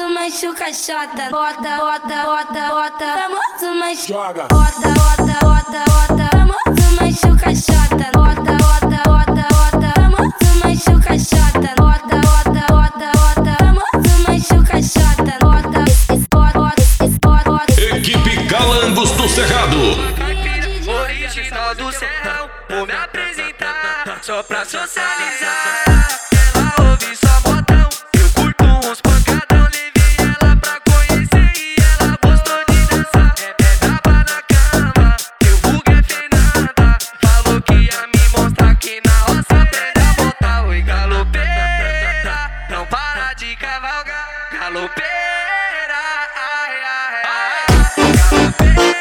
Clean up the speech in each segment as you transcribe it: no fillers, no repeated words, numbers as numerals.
famoso macho caixota. Bota, bota, bota, bota. Famoso macho. Joga. Bota, bota, bota, bota. Famoso macho caixota. Bota, bota, bota, bota. Famoso macho caixota. Bota, bota, bota, bota. Famoso macho caixota. Bota, Equipe Calangos do Cerrado. Original do céu, vou me apresentar só pra socializar. Ela ouve só modão, eu curto uns pancadão. Levei ela pra conhecer e ela gostou de dançar. É braba na cama, eu vulgo Fernanda. Falou que ia me mostrar aqui na roça. Aprenda a botar, oi galopeira. Não para de cavalgar, galopeira. Ai, ai, ai.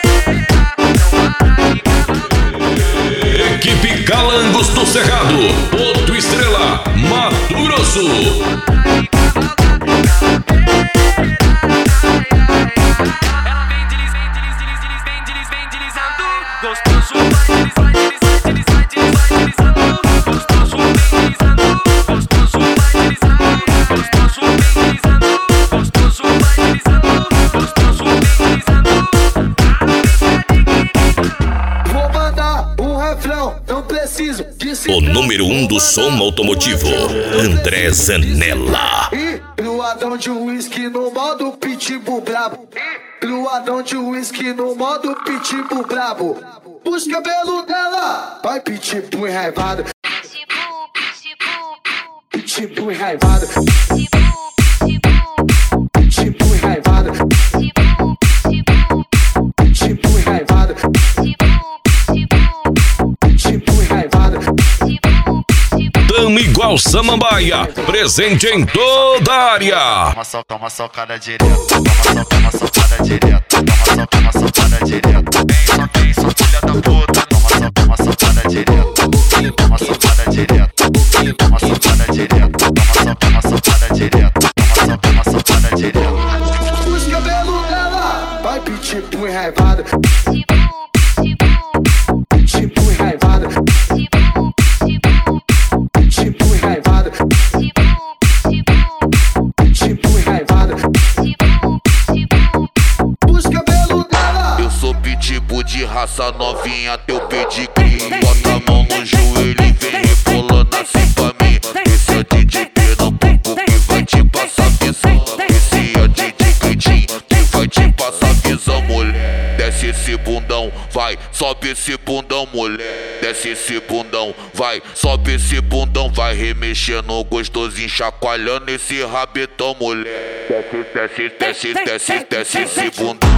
Equipe Calangos do Cerrado, Porto Estrela, Mato Grosso. Ela vem deslizando, gostoso vai deslizando, gostoso vem deslizando, gostoso vai deslizando, gostoso vem deslizando, gostoso vai deslizando, gostoso vem deslizando. Vou mandar um refrão, não preciso de O número 1 do som automotivo, André Zanella. Luadão de uísque no modo pitbull brabo. Luadão de uísque no modo pitbull brabo. Os cabelos dela vai pitbull enraivado. Pitbull enraivado. Pitbull enraivado. Pitbull enraivado. Pitbull enraivado. Tamo igual Samambaia, presente em toda a área. Toma socada direto, toma socada direto, toma socada direto. Vem só filha da puta, toma socada direto, toma socada direto, toma socada direto, toma socada direto, toma socada direto. Os cabelos dela vai pitbull enraivado. Pitbull enraivado. Pitbull enraivado. Pitbull enraivado. Os cabelos dela. Eu sou pitbull de raça novinha, teu pedigree. Bota a mão no joelho e vem rebolando assim pra mim. Esse é DJ Pernambuco que vai te passar visão. Esse é DJ Cleitinho que vai te passar visão, mulher. Desce esse bundão, vai, sobe esse bundão, mulher. Desce esse bundão, vai, sobe esse bundão. Vai remexendo gostosinho, chacoalhando esse rabetão, mulher. Desce esse bundão.